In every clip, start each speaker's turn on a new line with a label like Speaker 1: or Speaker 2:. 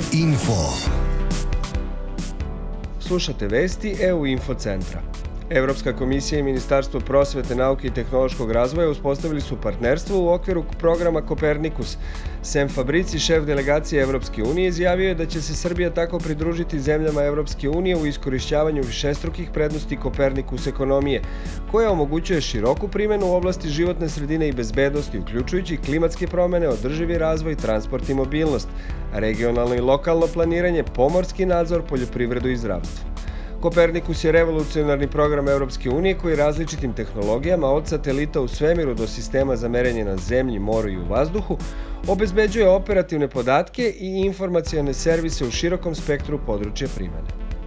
Speaker 1: Info.
Speaker 2: Slušate vesti EU Info centra. Evropska komisija i Ministarstvo prosvete, nauke i tehnološkog razvoja uspostavili su partnerstvo u okviru programa Kopernikus. Sem Fabrici, šef delegacije Evropske unije, izjavio je da će se Srbija tako pridružiti zemljama Evropske unije u iskorišćavanju višestrukih prednosti Kopernikus ekonomije, koja omogućuje široku primjenu u oblasti životne sredine i bezbednosti, uključujući klimatske promjene, održivi razvoj, transport i mobilnost, regionalno i lokalno planiranje, pomorski nadzor, poljoprivredu i zdravstvo. Kopernikus je revolucionarni program Evropske unije koji različitim tehnologijama od satelita u svemiru do sistema za merenje na zemlji, moru i u vazduhu obezbeđuje operativne podatke i informacione servise u širokom spektru područja primjene.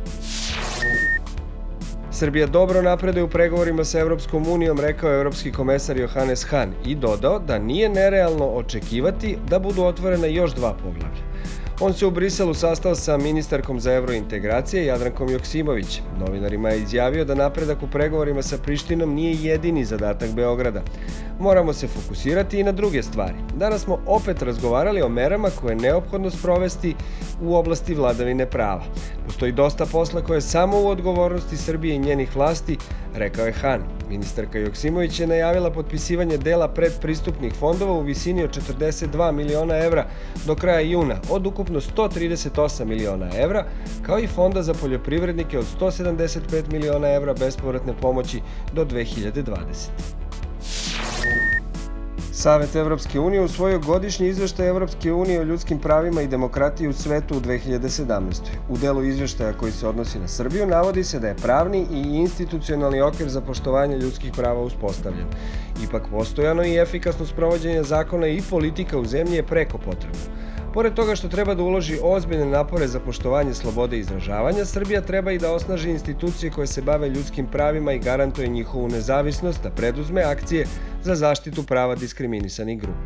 Speaker 2: Srbija dobro napreduje u pregovorima sa Evropskom unijom, rekao je evropski komesar Johannes Hahn i dodao da nije nerealno očekivati da budu otvorena još 2 poglavlja. On se u Briselu sastao sa ministarkom za evrointegracije Jadrankom Joksimović. Novinarima je izjavio da napredak u pregovorima sa Prištinom nije jedini zadatak Beograda. Moramo se fokusirati i na druge stvari. Danas smo opet razgovarali o merama koje je neophodno sprovesti u oblasti vladavine prava. Postoji dosta posla koje je samo u odgovornosti Srbije i njenih vlasti, rekao je Hahn. Ministarka Joksimović je najavila potpisivanje dela predpristupnih fondova u visini od 42 miliona evra do kraja juna, od ukupno 138 miliona evra, kao i fonda za poljoprivrednike od 175 miliona evra bespovratne pomoći do 2020. Savet Evropske unije usvojio godišnji izveštaj Evropske unije o ljudskim pravima i demokratiji u svetu u 2017. U delu izveštaja koji se odnosi na Srbiju navodi se da je pravni i institucionalni okvir za poštovanje ljudskih prava uspostavljen. Ipak postojano i efikasno sprovođenje zakona i politika u zemlji je preko potrebno. Pored toga što treba da uloži ozbiljne napore za poštovanje slobode izražavanja, Srbija treba i da osnaži institucije koje se bave ljudskim pravima i garantuje njihovu nezavisnost, da preduzme akcije za zaštitu prava diskriminisanih grupa.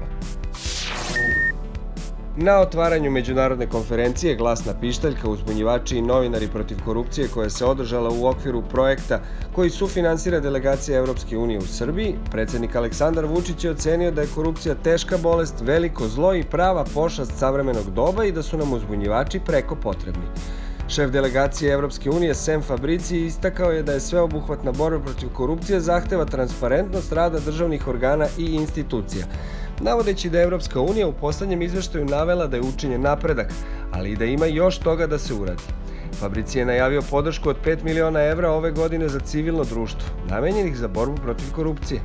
Speaker 2: Na otvaranju međunarodne konferencije Glasna pištaljka, uzbunjivači i novinari protiv korupcije koja se održala u okviru projekta koji sufinansira delegacija Evropske unije u Srbiji, predsjednik Aleksandar Vučić je ocenio da je korupcija teška bolest, veliko zlo i prava pošast savremenog doba i da su nam uzbunjivači preko potrebni. Šef delegacije Evropske unije Sem Fabrici istakao je da je sveobuhvatna borba protiv korupcije zahteva transparentnost rada državnih organa i institucija, navodeći da je Evropska unija u poslednjem izveštaju navela da je učinjen napredak, ali i da ima još toga da se uradi. Fabrici je najavio podršku od 5 miliona evra ove godine za civilno društvo, namenjenih za borbu protiv korupcije.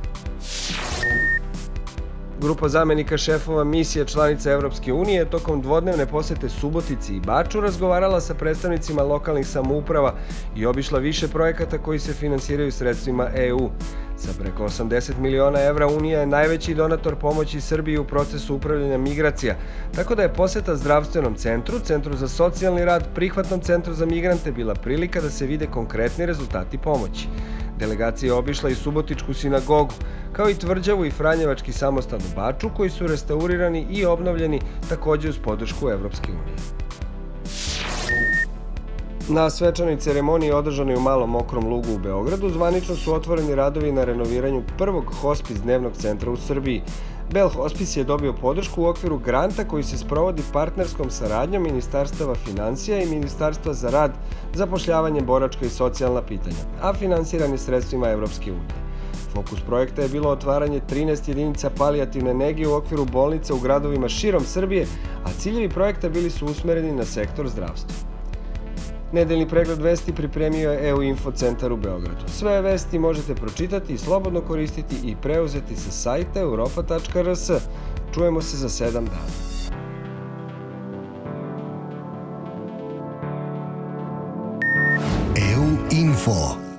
Speaker 2: Grupa zamenika šefova misije članica Evropske unije je tokom dvodnevne posete Subotici i Baču razgovarala sa predstavnicima lokalnih samouprava i obišla više projekata koji se finansiraju sredstvima EU. Sa preko 80 miliona evra Unija je najveći donator pomoći Srbiji u procesu upravljanja migracija, tako da je poseta zdravstvenom centru, centru za socijalni rad, prihvatnom centru za migrante bila prilika da se vide konkretni rezultati pomoći. Delegacija je obišla i Subotičku sinagogu, kao i Tvrđavu i Franjevački samostan u Baču, koji su restaurirani i obnovljeni takođe uz podršku Evropske unije. Na svečanoj ceremoniji održanoj u Malom Mokrom Lugu u Beogradu zvanično su otvoreni radovi na renoviranju prvog hospic dnevnog centra u Srbiji. Bell Hospice je dobio podršku u okviru granta koji se sprovodi partnerskom saradnjom Ministarstava finansija i Ministarstva za rad, zapošljavanje, boračka i socijalna pitanja, a finansiran je sredstvima Evropske unije. Fokus projekta je bilo otvaranje 13 jedinica palijativne nege u okviru bolnica u gradovima širom Srbije, a ciljevi projekta bili su usmereni na sektor zdravstva. Nedeljni pregled vesti pripremio je EU Info centar u Beogradu. Sve vesti možete pročitati i slobodno koristiti i preuzeti sa sajta europa.rs. Čujemo se za 7 dana.
Speaker 1: EU Info.